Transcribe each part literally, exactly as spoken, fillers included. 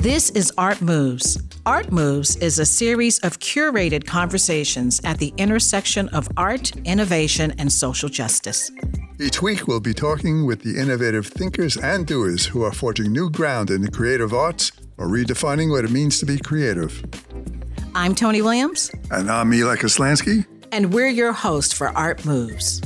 This is Art Moves. Art Moves is a series of curated conversations at the intersection of art, innovation, and social justice. Each week, we'll be talking with the innovative thinkers and doers who are forging new ground in the creative arts or redefining what it means to be creative. I'm Tony Williams. And I'm Eli Koslansky. And we're your hosts for Art Moves.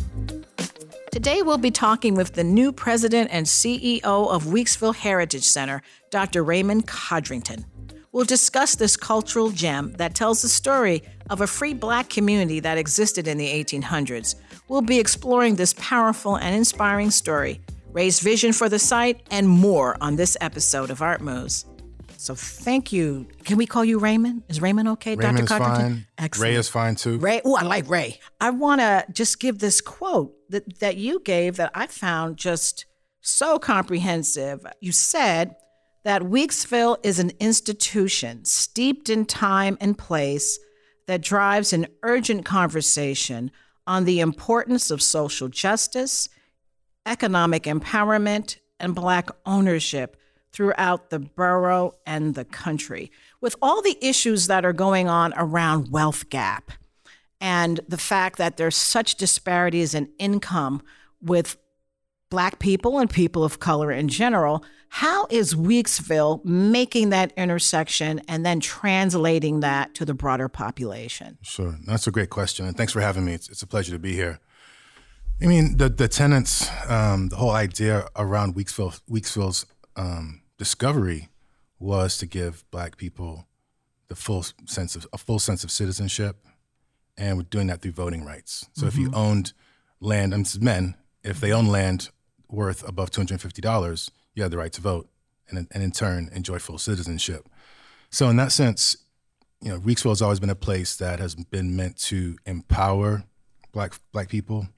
Today, we'll be talking with the new president and C E O of Weeksville Heritage Center, Doctor Raymond Codrington. We'll discuss this cultural gem that tells the story of a free Black community that existed in the eighteen hundreds. We'll be exploring this powerful and inspiring story, raise vision for the site, and more on this episode of Art Moves. So thank you. Can we call you Raymond? Is Raymond okay, Raymond Doctor is Codrington? fine. Excellent. Ray is fine too. Ray, oh, I like Ray. I want to just give this quote that, that you gave that I found just so comprehensive. You said that Weeksville is an institution steeped in time and place that drives an urgent conversation on the importance of social justice, economic empowerment, and Black ownership throughout the borough and the country. With all the issues that are going on around wealth gap and the fact that there's such disparities in income with Black people and people of color in general, how is Weeksville making that intersection and then translating that to the broader population? Sure. That's a great question. And thanks for having me. It's, it's a pleasure to be here. I mean, the, the tenants, um, the whole idea around Weeksville, Weeksville's um, discovery was to give Black people the full sense of a full sense of citizenship, and we're doing that through voting rights. So mm-hmm. if you owned land, and this is men, if they own land worth above two hundred fifty dollars, you have the right to vote, and, and in turn enjoy full citizenship. So in that sense, you know, Weeksville has always been a place that has been meant to empower Black Black people,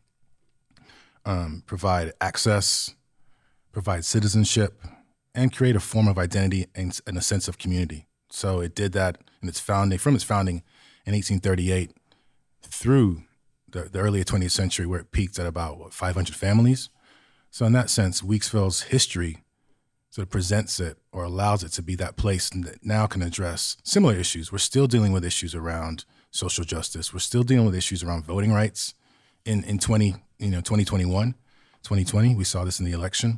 um, provide access, provide citizenship, and create a form of identity and, and a sense of community. So it did that in its founding, from its founding in eighteen thirty-eight through the, the early twentieth century, where it peaked at about what, five hundred families. So in that sense, Weeksville's history sort of presents it or allows it to be that place that now can address similar issues. We're still dealing with issues around social justice. We're still dealing with issues around voting rights. In in twenty, you know, twenty twenty-one, twenty twenty, we saw this in the election,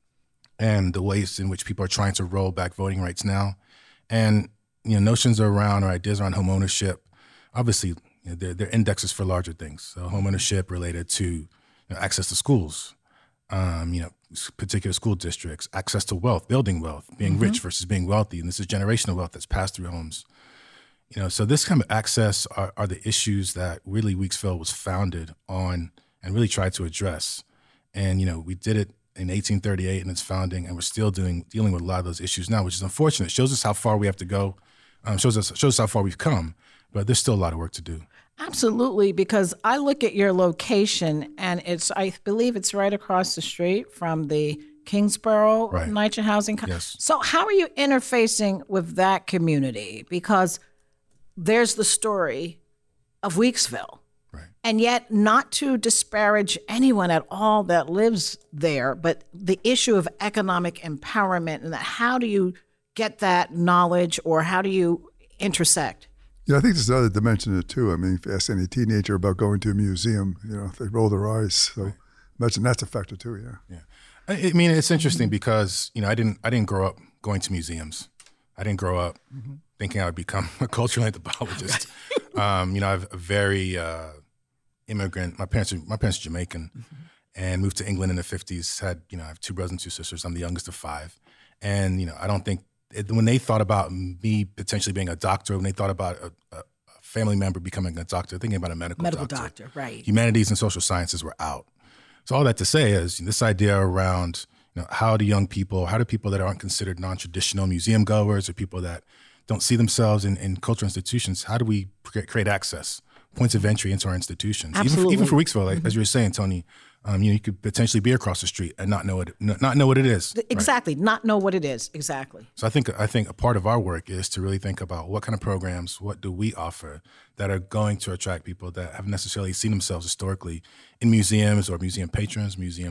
and the ways in which people are trying to roll back voting rights now. And, you know, notions around or ideas around home ownership, obviously, you know, they're, they're indexes for larger things. So home ownership related to, you know, access to schools, um, you know, particular school districts, access to wealth, building wealth, being mm-hmm. rich versus being wealthy. And this is generational wealth that's passed through homes. You know, so this kind of access are, are the issues that really Weeksville was founded on and really tried to address. And, you know, we did it in eighteen thirty-eight in its founding, and we're still doing dealing with a lot of those issues now, which is unfortunate. It shows us how far we have to go, um, shows us shows us how far we've come, but there's still a lot of work to do. Absolutely, because I look at your location, and it's I believe it's right across the street from the Kingsborough right. NYCHA Housing. Co- yes. So how are you interfacing with that community? Because there's the story of Weeksville. And yet, not to disparage anyone at all that lives there, but the issue of economic empowerment and that how do you get that knowledge or how do you intersect? Yeah, I think there's another dimension to it too. I mean, if you ask any teenager about going to a museum, you know, they roll their eyes. So right. imagine that's a factor too, yeah. Yeah. I mean, it's interesting mm-hmm. because, you know, I didn't I didn't grow up going to museums. I didn't grow up mm-hmm. thinking I would become a cultural anthropologist. um, you know, I have a very... Uh, immigrant. My parents are my parents are Jamaican, mm-hmm. and moved to England in the fifties. Had you know I have two brothers and two sisters. I'm the youngest of five, and you know I don't think it, when they thought about me potentially being a doctor, when they thought about a, a, a family member becoming a doctor, thinking about a medical, medical doctor. doctor, right? Humanities and social sciences were out. So all that to say is this idea around you know how do young people, how do people that aren't considered non-traditional museum goers or people that don't see themselves in, in cultural institutions, how do we create access? Points of entry into our institutions. Absolutely. Even for, even for Weeksville, like, mm-hmm. as you were saying, Tony, um, you know, you could potentially be across the street and not know it, not know what it is. Exactly, right? Not know what it is. Exactly. So I think I think a part of our work is to really think about what kind of programs, what do we offer that are going to attract people that haven't necessarily seen themselves historically in museums or museum patrons, museum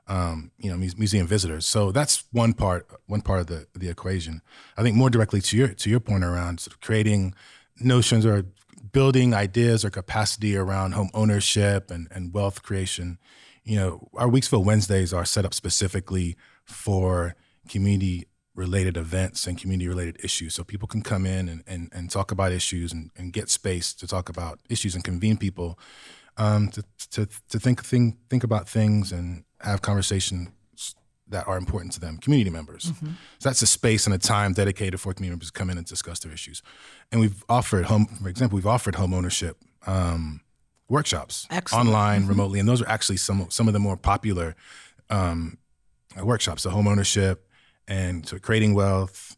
um, you know, mu- museum visitors. So that's one part, one part of the the equation. I think more directly to your to your point around sort of creating notions or building ideas or capacity around home ownership and, and wealth creation. You know, our Weeksville Wednesdays are set up specifically for community-related events and community-related issues. So people can come in and, and, and talk about issues and, and get space to talk about issues and convene people um, to, to to think think think about things and have conversations that are important to them, community members. Mm-hmm. So that's a space and a time dedicated for community members to come in and discuss their issues. And we've offered home, for example, we've offered home ownership um, workshops Excellent. online, mm-hmm. remotely, and those are actually some some of the more popular um, workshops. So home ownership and so creating wealth,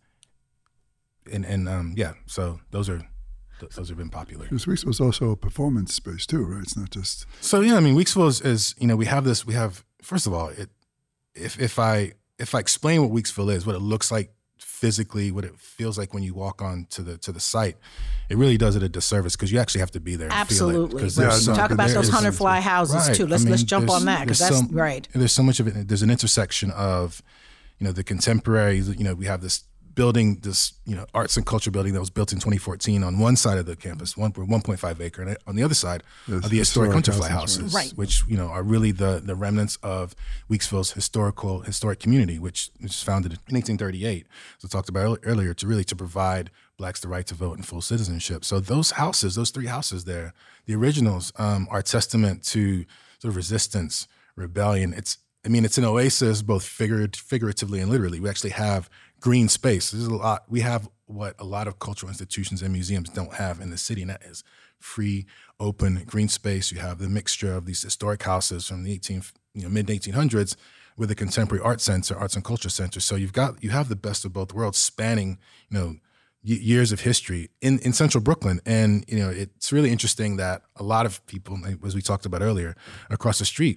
and and um, yeah, so those are th- those have been popular. Because Weeksville is also a performance space too, right? It's not just. So yeah, I mean, Weeksville is, is you know we have this we have first of all it if if I if I explain what Weeksville is, what it looks like physically, what it feels like when you walk on to the to the site, it really does it a disservice because you actually have to be there. Absolutely. And feel it, Yeah, no, talk but about there those is- hundred fly houses Right. too. Let's I mean, let's jump there's- on that because there's that's some- right. And there's so much of it. There's an intersection of, you know, the contemporary. You know, we have this building, this you know, arts and culture building that was built in twenty fourteen on one side of the campus, one one point five acre, and on the other side Yes, are the historic historic Hunterfly houses, houses, right. Right. which you know are really the the remnants of Weeksville's historical historic community, which was founded in eighteen thirty-eight. So talked about earlier to really to provide blacks the right to vote and full citizenship. So those houses, those three houses there, the originals um, are a testament to sort of resistance, rebellion. It's I mean, it's an oasis, both figured, figuratively and literally. We actually have green space. There's a lot. We have what a lot of cultural institutions and museums don't have in the city, and that is free, open, green space. You have the mixture of these historic houses from the eighteen, you know, mid eighteen hundreds with a contemporary art center, arts and culture center. So you've got you have the best of both worlds, spanning you know y- years of history in in central Brooklyn. And you know, it's really interesting that a lot of people, as we talked about earlier, across the street,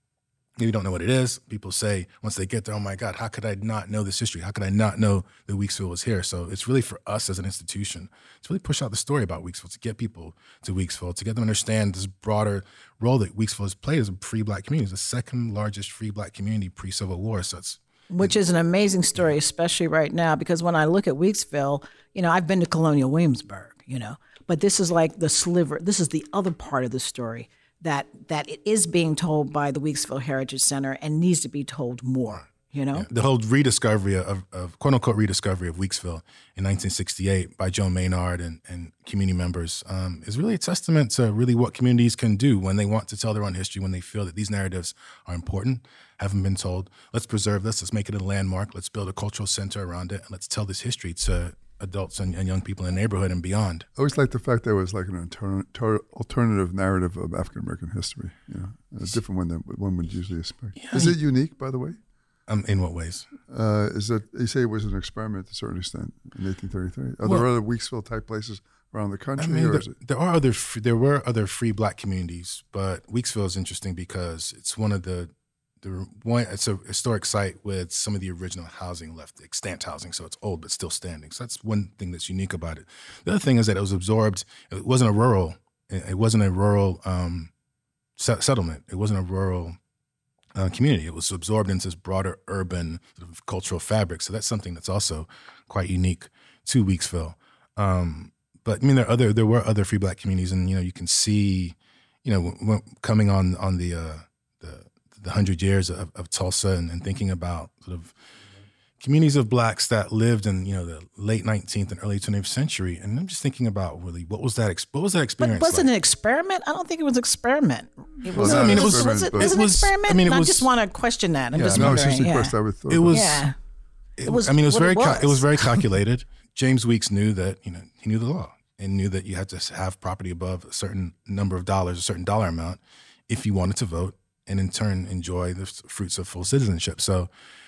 maybe don't know what it is. People say once they get there, oh my God, how could I not know this history? How could I not know that Weeksville was here? So it's really for us as an institution to really push out the story about Weeksville, to get people to Weeksville, to get them to understand this broader role that Weeksville has played as a free black community. It's the second largest free black community pre-Civil War. So it's Which is an amazing story, especially right now, because when I look at Weeksville, you know, I've been to Colonial Williamsburg, you know, but this is like the sliver. This is the other part of the story that that it is being told by the Weeksville Heritage Center and needs to be told more, you know? the whole rediscovery of, of quote unquote rediscovery of Weeksville in nineteen sixty-eight by Joan Maynard and, and community members um, is really a testament to really what communities can do when they want to tell their own history, when they feel that these narratives are important, haven't been told. Let's preserve this. Let's make it a landmark. Let's build a cultural center around it. And let's tell this history to adults and, and young people in the neighborhood and beyond. I always liked the fact there was like an alter- ter- alternative narrative of African American history. You know, a different one than one would usually expect. Yeah, Is it unique, by the way? Um, in what ways? Uh, is that you say it was an experiment to a certain extent in eighteen thirty-three? Are Well, there other Weeksville type places around the country? I mean, or there, is it? there are other f- there were other free black communities, but Weeksville is interesting because it's one of the the one. It's a historic site with some of the original housing left, extant housing, so it's old but still standing. So that's one thing that's unique about it. The other thing is that it was absorbed. It wasn't a rural. It wasn't a rural um, set- settlement. It wasn't a rural uh, community. It was absorbed into this broader urban sort of cultural fabric. So that's something that's also quite unique to Weeksville. Um, but I mean, there are other there were other free black communities, and you know, you can see, you know, w- coming on on the uh, the the hundred years of, of Tulsa and, and thinking about sort of communities of blacks that lived in you know the late nineteenth and early twentieth century, and I'm just thinking about really what was that ex- what was that But experience? was like? it an experiment? I don't think it was an experiment. It was. Well, no, I mean, it was- was, it, but- was it it an was- experiment? I mean, it I was- just want to question that. I'm Yeah, just no, No, it's wondering. just a yeah. question I would thought It about. was. Yeah. It, It was I mean, it was what very. it Cal- it was was. very calculated. James Weeks knew that you know he knew the law and knew that you had to have property above a certain number of dollars, a certain dollar amount, if you wanted to vote, and in turn enjoy the f- fruits of full citizenship. So,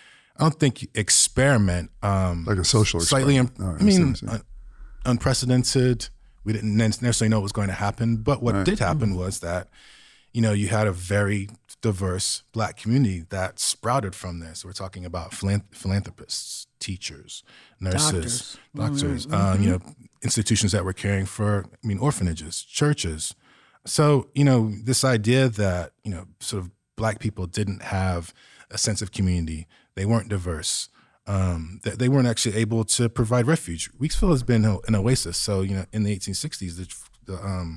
I don't think experiment. Um, Like a social slightly. experiment. un- No, I I mean, understand what you're un- unprecedented. We didn't necessarily know what was going to happen, but what Right. did happen was that you know you had a very diverse black community that sprouted from this. We're talking about philan- philanthropists, teachers, nurses, doctors, um, you know, institutions that were caring for, I mean, orphanages, churches. So, you know, this idea that, you know, sort of black people didn't have a sense of community. They weren't diverse. Um, they, they weren't actually able to provide refuge. Weeksville has been an oasis. So, you know, in the eighteen sixties, the, the um,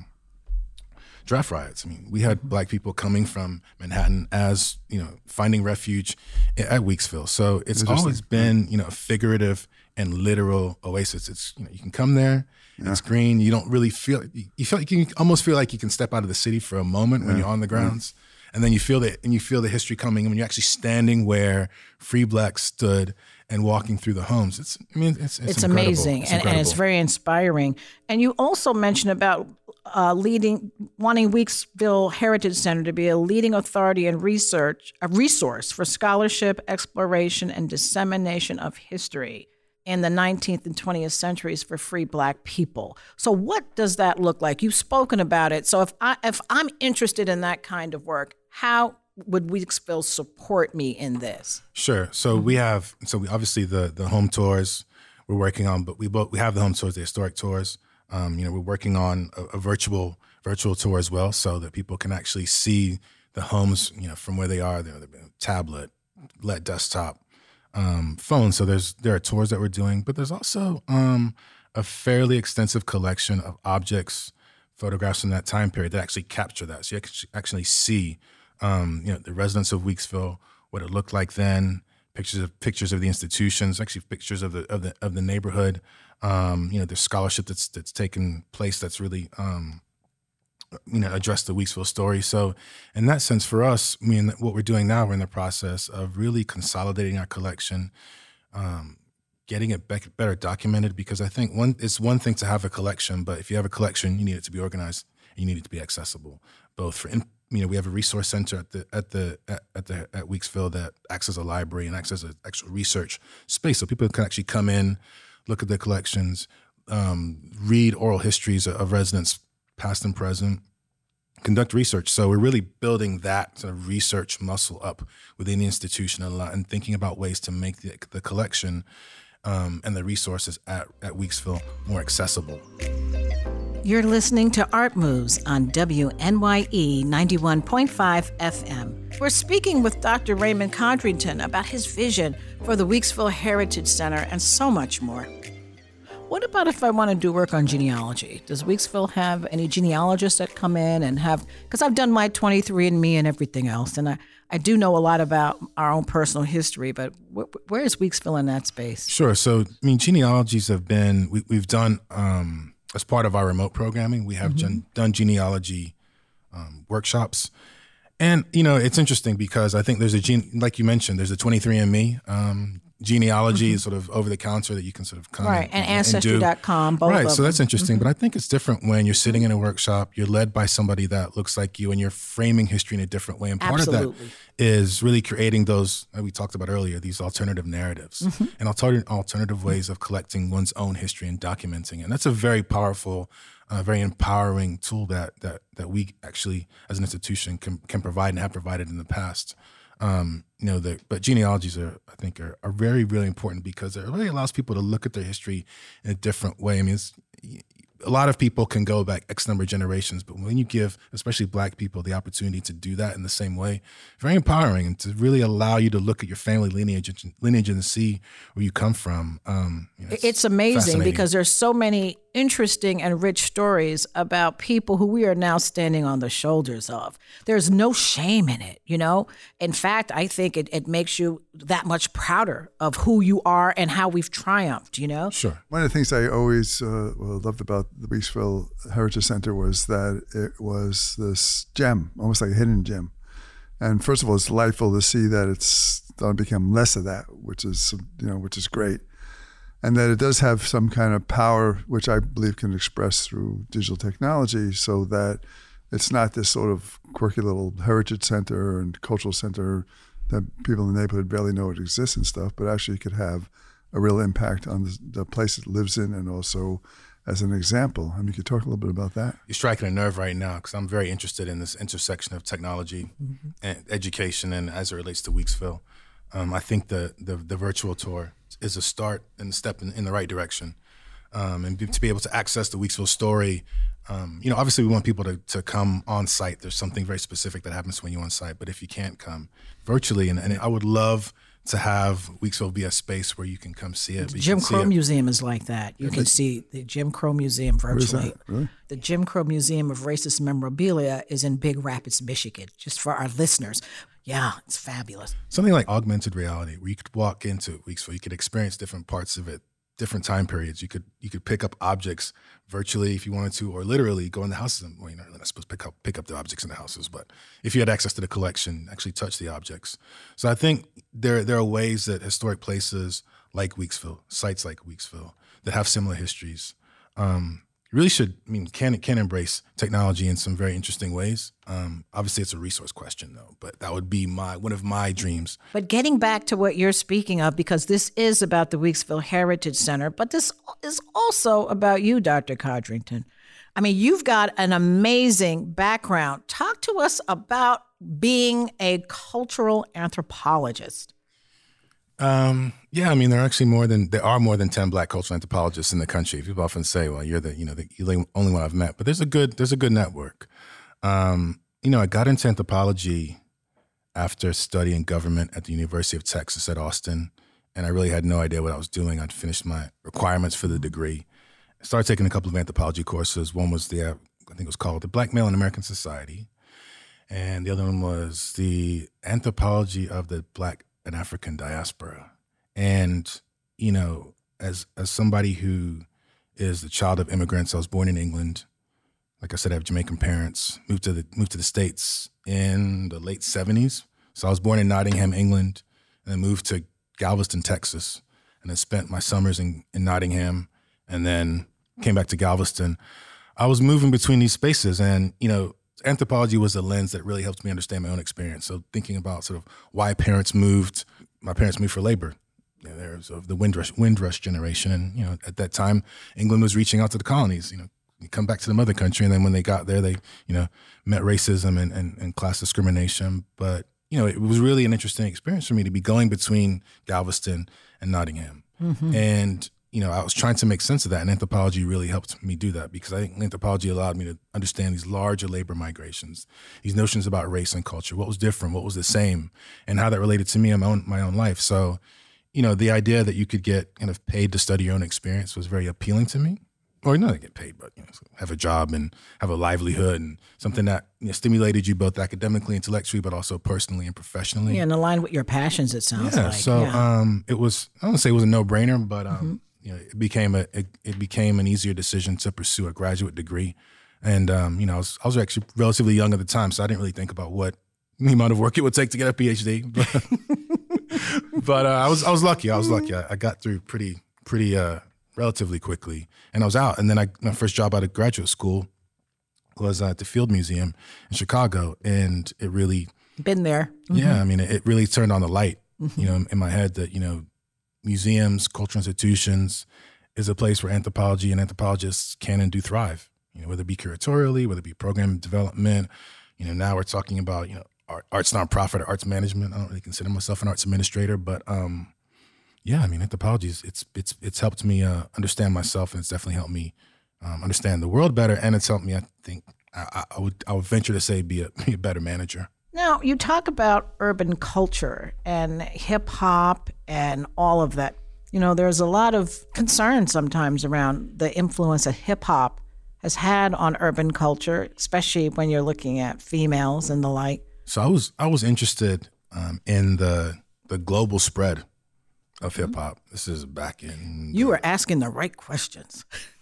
draft riots. I mean, we had Black people coming from Manhattan as, you know, finding refuge at Weeksville. So it's always been, you know, a figurative and literal oasis. It's, you know, you can come there, yeah. It's green. You don't really feel, you feel like you can almost feel like you can step out of the city for a moment yeah. when you're on the grounds. Yeah. And then you feel that, and you feel the history coming, and when you're actually standing where free Blacks stood and walking through the homes. It's, I mean, it's it's, it's amazing, it's and, and it's very inspiring. And you also mentioned about uh, leading, wanting Weeksville Heritage Center to be a leading authority in research, a resource for scholarship, exploration, and dissemination of history in the nineteenth and twentieth centuries for free Black people. So what does that look like? You've spoken about it. So if I if I'm interested in that kind of work, how would Weeksville support me in this? Sure. So we have so we obviously the the home tours we're working on, but we both we have the home tours, the historic tours. Um, you know, we're working on a, a virtual virtual tour as well, so that people can actually see the homes, you know, from where they are. They're, they're tablet, L E D desktop. Um, phone. So there's there are tours that we're doing, but there's also um, a fairly extensive collection of objects, photographs from that time period that actually capture that. So you can actually see, um, you know, the residents of Weeksville, what it looked like then, pictures of pictures of the institutions, actually pictures of the of the of the neighborhood. Um, you know, there's scholarship that's that's taken place that's really um, you know, address the Weeksville story. So in that sense, for us, I mean, what we're doing now, we're in the process of really consolidating our collection, um, getting it better documented, because I think one it's one thing to have a collection, but if you have a collection, you need it to be organized, and you need it to be accessible, both for, you know, we have a resource center at the at the at, at the at Weeksville that acts as a library and acts as an actual research space, so people can actually come in, look at the collections, um, read oral histories of residents, past and present, conduct research. So we're really building that sort of research muscle up within the institution a lot, and thinking about ways to make the, the collection um, and the resources at, at Weeksville more accessible. You're listening to Art Moves on W N Y E ninety-one point five F M. We're speaking with Doctor Raymond Codrington about his vision for the Weeksville Heritage Center and so much more. What about if I want to do work on genealogy? Does Weeksville have any genealogists that come in and have, because I've done my twenty-three and me and everything else, and I, I do know a lot about our own personal history, but wh- where is Weeksville in that space? Sure. So, I mean, genealogies have been, we, we've done, um, as part of our remote programming, we have mm-hmm. gen, done genealogy um, workshops. And, you know, it's interesting because I think there's a gene, like you mentioned, there's a twenty-three and me um genealogy is mm-hmm. sort of over the counter that you can sort of come right and, and ancestry dot com both right of so them. That's interesting, mm-hmm. but I think it's different when you're sitting in a workshop, you're led by somebody that looks like you, and you're framing history in a different way, and part Absolutely. of that is really creating those that we talked about earlier, these alternative narratives mm-hmm. and alternative alternative ways of collecting one's own history and documenting it. And that's a very powerful, uh, very empowering tool that that that we actually as an institution can can provide and have provided in the past. Um, you know, the, but genealogies are, I think, are, are very, really important because it really allows people to look at their history in a different way. I mean, it's, a lot of people can go back X number of generations, but when you give, especially Black people, the opportunity to do that in the same way, very empowering, and to really allow you to look at your family lineage, lineage and see where you come from. Um, you know, it's, it's amazing because there's so many interesting and rich stories about people who we are now standing on the shoulders of. There's no shame in it, you know? In fact, I think it, it makes you that much prouder of who you are and how we've triumphed, you know? Sure. One of the things I always uh, well, loved about the Weeksville Heritage Center was that it was this gem, almost like a hidden gem. And first of all, it's delightful to see that it's starting to become less of that, which is, you know, which is great. And that it does have some kind of power, which I believe can express through digital technology, so that it's not this sort of quirky little heritage center and cultural center that people in the neighborhood barely know it exists and stuff, but actually could have a real impact on the, the place it lives in, and also as an example. I mean, could you talk a little bit about that? You're striking a nerve right now, because I'm very interested in this intersection of technology mm-hmm. and education, and as it relates to Weeksville. Um, I think the, the the virtual tour is a start and a step in, in the right direction. Um, and be, to be able to access the Weeksville story Um, you know, obviously we want people to, to come on site. There's something very specific that happens when you're on site, but if you can't come virtually, and, and I would love to have Weeksville be a space where you can come see it. The Jim Crow Museum is like that. You can see the Jim Crow Museum virtually. Really? The Jim Crow Museum of Racist Memorabilia is in Big Rapids, Michigan, just for our listeners. Yeah, it's fabulous. Something like augmented reality, where you could walk into Weeksville, you could experience different parts of it, different time periods. You could you could pick up objects virtually if you wanted to, or literally go in the houses. Well, you're not supposed to pick up pick up the objects in the houses, but if you had access to the collection, actually touch the objects. So I think there there are ways that historic places like Weeksville, sites like Weeksville, that have similar histories, um, really should, I mean, can can embrace technology in some very interesting ways. Um, obviously, it's a resource question, though, but that would be my one of my dreams. But getting back to what you're speaking of, because this is about the Weeksville Heritage Center, but this is also about you, Doctor Codrington. I mean, you've got an amazing background. Talk to us about being a cultural anthropologist. Um, yeah, I mean, there are actually more than there are more than ten Black cultural anthropologists in the country. People often say, "Well, you're the you know the you're the only one I've met," but there's a good there's a good network. Um, you know, I got into anthropology after studying government at the University of Texas at Austin, and I really had no idea what I was doing. I'd finished my requirements for the degree. I started taking a couple of anthropology courses. One was the I think it was called the Black Male in American Society, and the other one was the Anthropology of the Black and African Diaspora. And, you know, as as somebody who is the child of immigrants, I was born in England. Like I said, I have Jamaican parents, moved to the moved to the States in the late seventies. So I was born in Nottingham, England, and then moved to Galveston, Texas, and then spent my summers in, in Nottingham, and then came back to Galveston. I was moving between these spaces, and, you know, anthropology was a lens that really helped me understand my own experience. So thinking about sort of why parents moved, my parents moved for labor. You know, there's of the Windrush, Windrush generation. And, you know, at that time, England was reaching out to the colonies, you know, you come back to the mother country. And then when they got there, they, you know, met racism and, and, and class discrimination. But, you know, it was really an interesting experience for me to be going between Galveston and Nottingham. Mm-hmm. And, you know, I was trying to make sense of that, and anthropology really helped me do that, because I think anthropology allowed me to understand these larger labor migrations, these notions about race and culture, what was different, what was the same, and how that related to me in my own, my own life. So, you know, the idea that you could get kind of paid to study your own experience was very appealing to me. Or not to get paid, but, you know, have a job and have a livelihood, and something that, you know, stimulated you both academically, intellectually, but also personally and professionally. Yeah, and aligned with your passions, it sounds yeah, like. So yeah. um, it was, I don't want to say it was a no-brainer, but um, mm-hmm. you know, it became a it, it became an easier decision to pursue a graduate degree. And um, you know, I was, I was actually relatively young at the time, so I didn't really think about what the amount of work it would take to get a PhD. But, but uh, I was I was lucky. I was lucky. I, I got through pretty pretty uh, relatively quickly, and I was out. And then I my first job out of graduate school was at the Field Museum in Chicago, and it really been there. Mm-hmm. Yeah, I mean, it, it really turned on the light, mm-hmm. you know, in my head that, you know, museums, cultural institutions is a place where anthropology and anthropologists can and do thrive, you know, whether it be curatorially, whether it be program development. You know, now we're talking about, you know, art, arts nonprofit or arts management. I don't really consider myself an arts administrator, but um, yeah, I mean, anthropology is, it's, it's, it's helped me uh, understand myself, and it's definitely helped me um, understand the world better. And it's helped me, I think, I, I would, I would venture to say, be a, be a better manager. Now, you talk about urban culture and hip hop and all of that. You know, there's a lot of concern sometimes around the influence that hip hop has had on urban culture, especially when you're looking at females and the like. So I was I was interested um, in the the global spread of hip hop. This is back in. You were asking the right questions.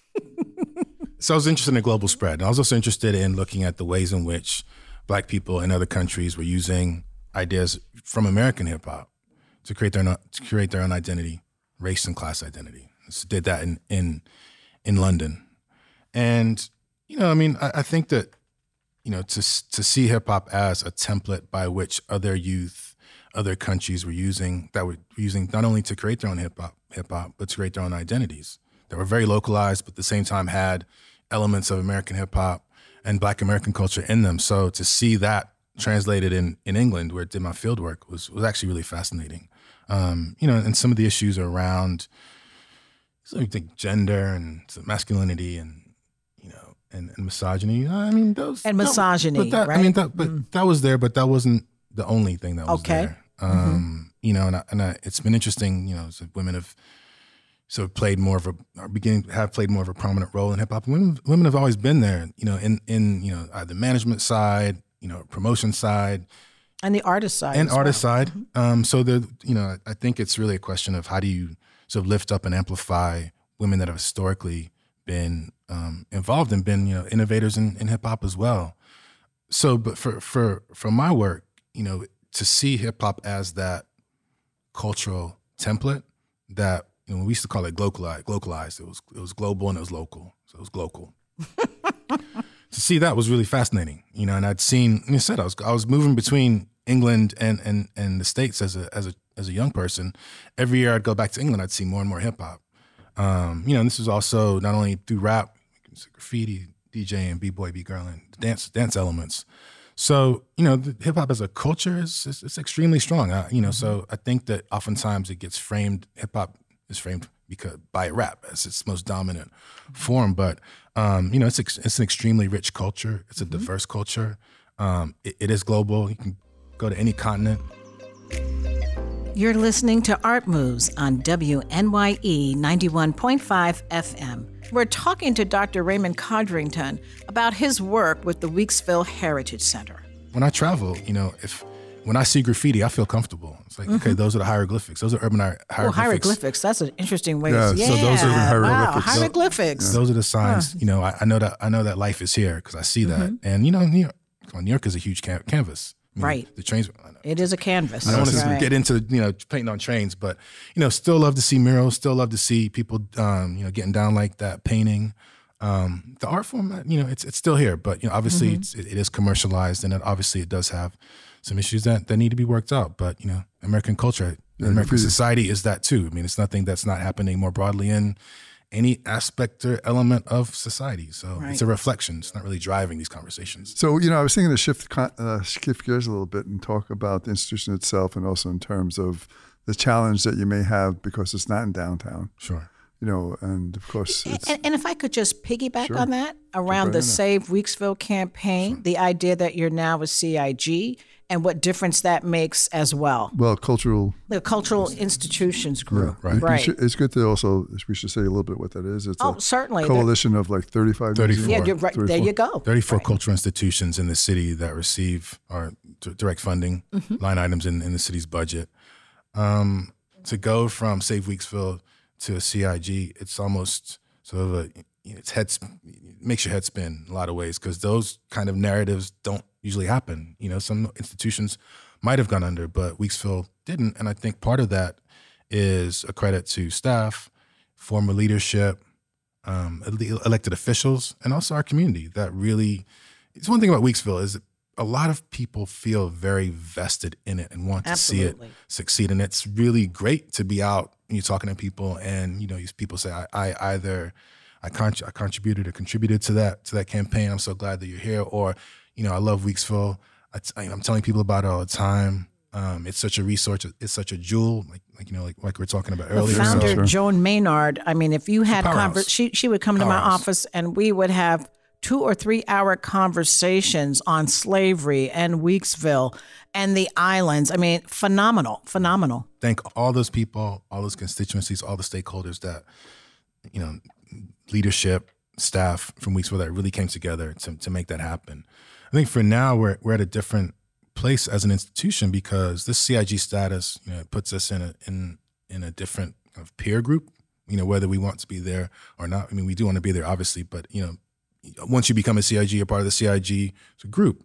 So I was interested in the global spread. And I was also interested in looking at the ways in which Black people in other countries were using ideas from American hip hop to create their own, to create their own identity, race and class identity. So did that in in in London, and you know, I mean, I, I think that, you know, to to see hip hop as a template by which other youth, other countries were using that were using not only to create their own hip hop hip hop, but to create their own identities that were very localized, but at the same time had elements of American hip hop and Black American culture in them. So to see that translated in, in England, where I did my field work, was was actually really fascinating. Um, you know, and some of the issues around, so you think gender and masculinity and, you know, and, and misogyny. I mean, those and misogyny, that, that, right? I mean, that, but mm. that was there, but that wasn't the only thing that was okay. there. Um, mm-hmm. You know, and, I, and I, it's been interesting. You know, so women have so played more of a, are beginning have played more of a prominent role in hip hop. Women, women have always been there. You know, in in you know uh, the management side, you know, promotion side, and the artist side, and artist well. side. Mm-hmm. Um, so the you know, I think it's really a question of how do you sort of lift up and amplify women that have historically been um, involved and been, you know, innovators in, in hip hop as well. So, but for for for my work, you know, to see hip hop as that cultural template that, you know, we used to call it localized. Localized. It was it was global and it was local. So it was local. To see that was really fascinating, you know. And I'd seen, you said, I was I was moving between England and and and the States as a as a as a young person. Every year I'd go back to England, I'd see more and more hip hop. Um, you know, and this is also not only through rap, graffiti, DJing, b-boy, b-girl, and dance dance elements. So, you know, hip hop as a culture is, is it's extremely strong. Uh, you know, so I think that oftentimes it gets framed. Hip hop is framed because by rap as its most dominant form, but um, you know, it's it's an extremely rich culture. It's a mm-hmm. diverse culture. Um, it, it is global. You can go to any continent. You're listening to Art Moves on W N Y E ninety-one point five F M. We're talking to Doctor Raymond Codrington about his work with the Weeksville Heritage Center. When I travel, you know, if when I see graffiti, I feel comfortable. It's like, mm-hmm. okay, those are the hieroglyphics. Those are urban hieroglyphics. Well, hieroglyphics, that's an interesting way yeah, to say it. So those are yeah, hieroglyphics. Wow, hieroglyphics. Those are the signs, huh. you know, I, I know that I know that life is here because I see that. Mm-hmm. And, you know, New York, New York is a huge can- canvas. I mean, right. The trains. It is a canvas. I don't want to right. get into, you know, painting on trains, but, you know, still love to see murals, still love to see people, um, you know, getting down like that, painting. Um, the art form, you know, it's it's still here, but, you know, obviously mm-hmm. it's, it, it is commercialized and it, obviously it does have some issues that, that need to be worked out. But, you know, American culture, yeah, American society is that too. I mean, it's nothing that's not happening more broadly in any aspect or element of society. So right. it's a reflection. It's not really driving these conversations. So, you know, I was thinking to shift uh, shift gears a little bit and talk about the institution itself and also in terms of the challenge that you may have because it's not in downtown. Sure. You know, and of course it's... And, and if I could just piggyback sure. on that, around the Save Weeksville campaign, sure. the idea that you're now a C I G and what difference that makes as well. Well, cultural... The Cultural Institutions Group. Yeah, right. right. Should, it's good to also, we should say a little bit what that is. It's oh, a certainly. coalition of like thirty-five... thirty-four. Yeah, you're right. thirty-four. There you go. thirty-four right. cultural institutions in the city that receive our d- direct funding, mm-hmm. line items in, in the city's budget. Um, to go from Save Weeksville to a C I G, it's almost sort of a, it's head, it makes your head spin in a lot of ways because those kind of narratives don't usually happen. You know, some institutions might have gone under, but Weeksville didn't. And I think part of that is a credit to staff, former leadership, um, elected officials, and also our community that really, it's one thing about Weeksville is a lot of people feel very vested in it and want Absolutely. to see it succeed. And it's really great to be out and you're talking to people and, you know, these people say, I, I either, I, con- I contributed or contributed to that, to that campaign. I'm so glad that you're here. Or, you know, I love Weeksville. I t- I'm telling people about it all the time. Um, it's such a resource. It's such a jewel, like, like you know, like, like we were talking about the earlier. Founder, so. Joan Maynard, I mean, if you had convers, she, she would come to my office and we would have two or three hour conversations on slavery and Weeksville and the islands. I mean, phenomenal, phenomenal. Thank all those people, all those constituencies, all the stakeholders that, you know, leadership, staff from Weeksville that really came together to, to make that happen. I think for now, we're we're at a different place as an institution because this C I G status, you know, it puts us in a in in a different kind of peer group, you know, whether we want to be there or not. I mean, we do want to be there, obviously, but, you know, once you become a C I G, you're part of the C I G group.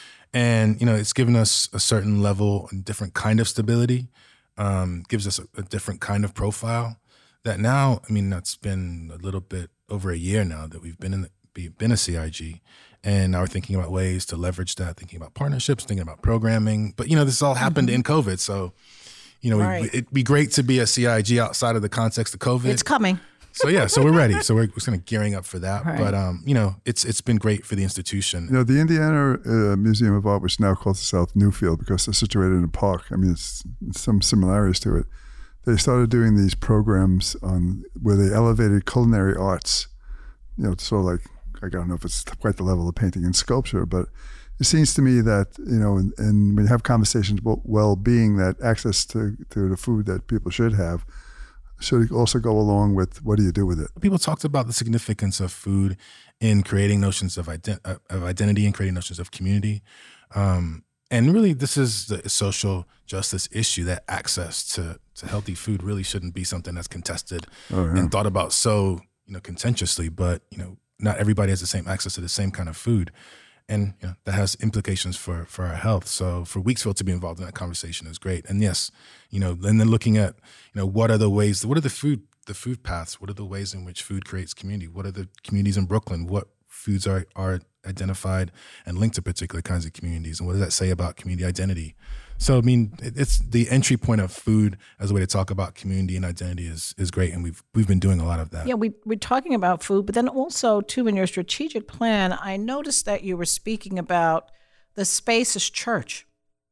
And, you know, it's given us a certain level, a different kind of stability, um, gives us a, a different kind of profile that now, I mean, that's been a little bit over a year now that we've been in the, been a C I G. And now we're thinking about ways to leverage that, thinking about partnerships, thinking about programming. But, you know, this all happened mm-hmm. in COVID. So, you know, right. we, it'd be great to be a C I G outside of the context of COVID. It's coming. So yeah, so we're ready. So we're, we're kind of gearing up for that. Right. But um, you know, it's it's been great for the institution. You know, the Indiana uh, Museum of Art, which now calls itself Newfield because they're situated in a park. I mean, it's, it's some similarities to it. They started doing these programs on where they elevated culinary arts. You know, sort of like I don't know if it's quite the level of painting and sculpture, but it seems to me that, you know, and, and when you have conversations about well-being, that access to, to the food that people should have should also go along with what do you do with it. People talked about the significance of food in creating notions of, ident- of identity and creating notions of community. Um, and really, this is the social justice issue, that access to, to healthy food really shouldn't be something that's contested oh, yeah. and thought about so, you know, contentiously. But, you know, not everybody has the same access to the same kind of food. And you know, that has implications for, for our health. So for Weeksville to be involved in that conversation is great. And yes, you know, and then looking at, you know, what are the ways, what are the food, the food paths? What are the ways in which food creates community? What are the communities in Brooklyn? What foods are, are identified and linked to particular kinds of communities? And what does that say about community identity? So, I mean, it's the entry point of food as a way to talk about community and identity is is great. And we've we've been doing a lot of that. Yeah, we, we're talking about food, but then also, too, in your strategic plan, I noticed that you were speaking about the space as church,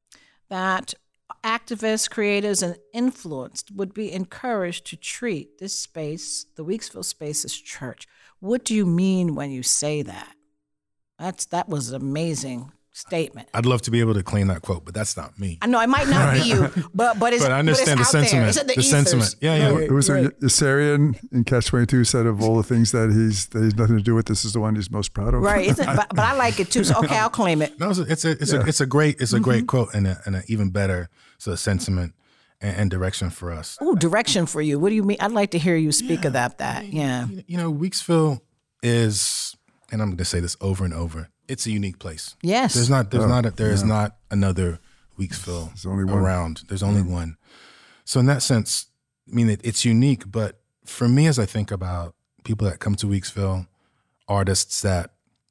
that activists, creators, and influenced would be encouraged to treat this space, the Weeksville space, as church. What do you mean when you say that? That's That was an amazing statement. I'd love to be able to claim that quote, but that's not me. I know it might not right. be you, but but it's but I understand but it's the out sentiment. There. It's the, the sentiment. Yeah, yeah. Right, it was right. Yossarian in Catch twenty-two said of all the things that he's that he's nothing to do with, this is the one he's most proud of. Right, it's a, but, but I like it too. So okay, I'll claim it. No, it's a it's a it's, yeah. a, it's a great it's a mm-hmm. great quote and a, and an even better sort of sentiment and, and direction for us. Oh, direction for you. What do you mean? I'd like to hear you speak yeah. about that. Yeah. You know, Weeksville is, and I'm going to say this over and over, it's a unique place. Yes. There's not there's oh, not a, there is yeah. not another Weeksville There's only one. around. There's only yeah. one. So in that sense, I mean, it, it's unique. But for me, as I think about people that come to Weeksville, artists that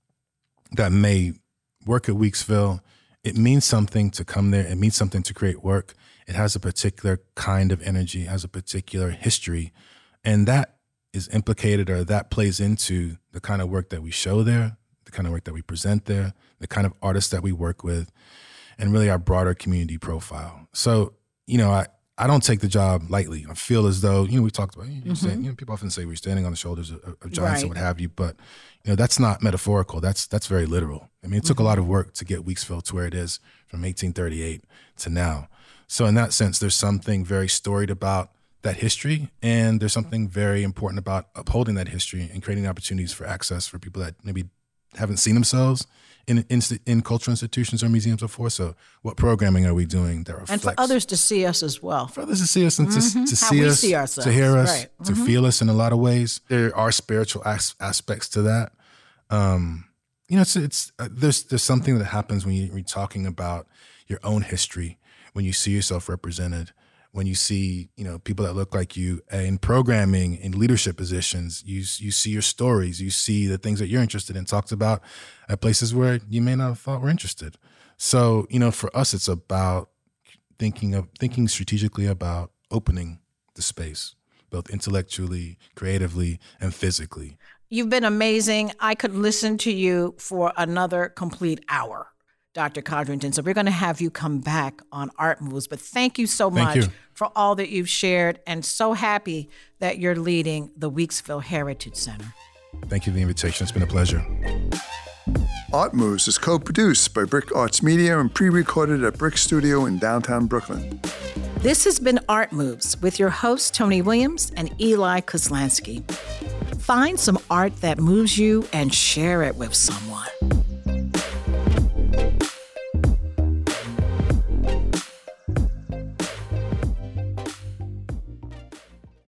that may work at Weeksville, it means something to come there. It means something to create work. It has a particular kind of energy, has a particular history, and that is implicated or that plays into the kind of work that we show there, the kind of work that we present there, the kind of artists that we work with, and really our broader community profile. So, you know, I, I don't take the job lightly. I feel as though, you know, we talked about, you know, mm-hmm. saying, you know, people often say we're standing on the shoulders of, of giants right. and what have you, but, you know, that's not metaphorical. That's that's very literal. I mean, it took mm-hmm. a lot of work to get Weeksville to where it is from eighteen thirty-eight to now. So in that sense, there's something very storied about that history, and there's something very important about upholding that history and creating opportunities for access for people that maybe haven't seen themselves in in, in cultural institutions or museums before. So what programming are we doing that reflects? And for others to see us as well. For others to see us and mm-hmm. to, to How see we us, see ourselves. to hear us, right. to mm-hmm. feel us in a lot of ways. There are spiritual as- aspects to that. Um, you know, it's, it's uh, there's there's something that happens when, you, when you're talking about your own history, when you see yourself represented, when you see, you know, people that look like you in programming, in leadership positions, you you see your stories, you see the things that you're interested in talked about at places where you may not have thought were interested. So, you know, for us, it's about thinking of thinking strategically about opening the space, both intellectually, creatively, and physically. You've been amazing. I could listen to you for another complete hour, Doctor Codrington. So we're going to have you come back on Art Moves. But thank you so thank much you. for all that you've shared, and so happy that you're leading the Weeksville Heritage Center. Thank you for the invitation. It's been a pleasure. Art Moves is co-produced by Brick Arts Media and pre-recorded at Brick Studio in downtown Brooklyn. This has been Art Moves with your hosts, Tony Williams and Eli Kozlansky. Find some art that moves you and share it with someone.